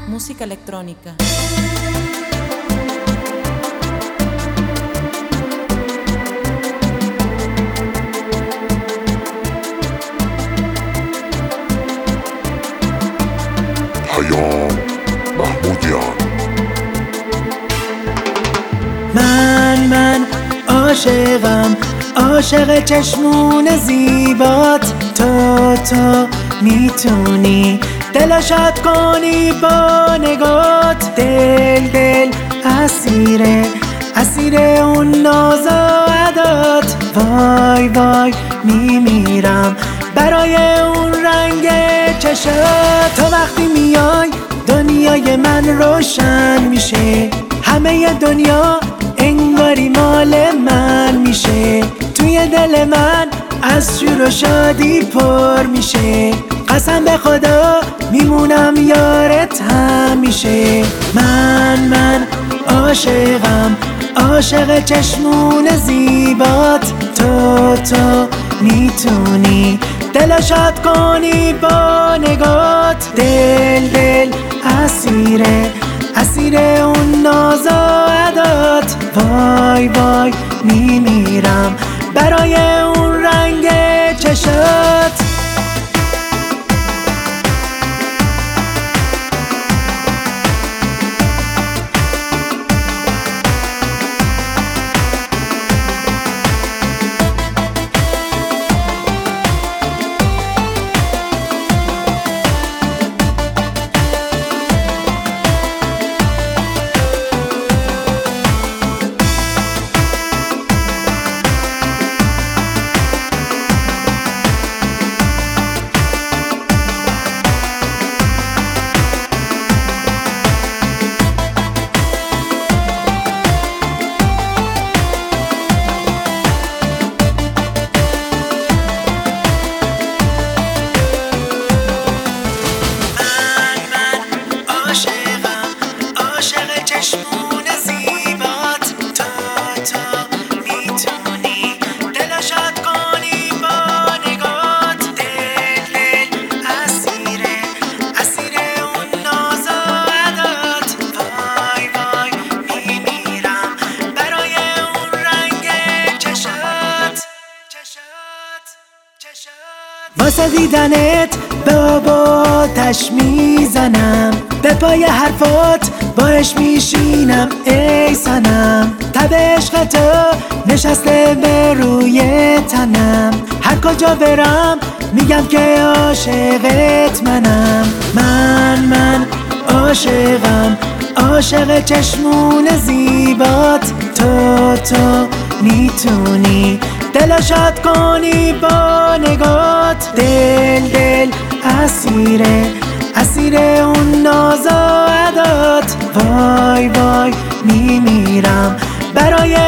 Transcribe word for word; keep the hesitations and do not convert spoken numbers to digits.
música electrónica. پیام محمودیان. من من عاشقم، عاشق چشمون زیبات. تو تو میتونی دلو شاد کنی با نگات. دل دل اسیره اسیره اون ناز و عدات. وای وای میمیرم برای اون رنگ چشات. تو وقتی میای دنیای من روشن میشه، همه دنیا انگاری مال من میشه. توی دل من از شور و شادی پر میشه. قسم به خدا میمونم یارت همیشه. من من عاشقم، عاشق چشمون زیبات. تو تو میتونی دلو شاد کنی با نگات. دل دل اسیره اسیره اون ناز و عدات. وای وای میمیرم برای اون رنگ چشات. عاشق چشمون زیبات. تو تو میتونی دلو شاد کنی با نگات. دل دل اسیره اسیره اون ناز و عدات. وای وای میمیرم برای اون رنگ چشات چشات چشات. واسه دیدنت بابا تش میزنم، به پای حرفات باش میشینم ای سنم. تب عشق تو نشسته به روی تنم، هر کجا برم میگم که عاشقت منم. من من عاشقم، عاشق چشمون زیبات. تو تو میتونی دلو شاد کنی با نگات. دل دل اسیره اسیره اون ناز و عدات. وای وای میمیرم برای